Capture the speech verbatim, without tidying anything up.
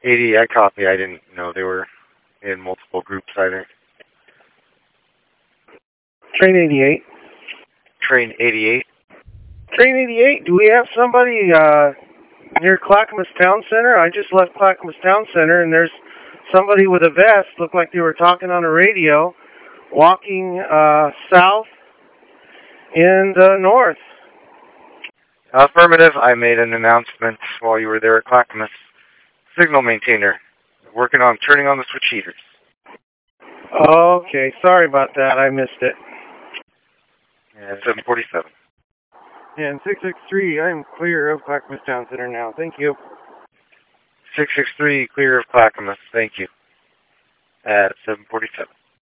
eighty, I copy. I didn't know they were in multiple groups either. Train eighty-eight. Train eighty-eight. Train eighty-eight, do we have somebody uh, near Clackamas Town Center? I just left Clackamas Town Center, and there's somebody with a vest, looked like they were talking on a radio, walking uh, south and uh, north. Affirmative. I made an announcement while you were there at Clackamas. Signal maintainer, working on turning on the switch heaters. Okay, sorry about that. I missed it. Yeah, seven forty-seven. And six six three, I'm clear of Clackamas Town Center now. Thank you. six six three, clear of Clackamas. Thank you. At seven forty-seven.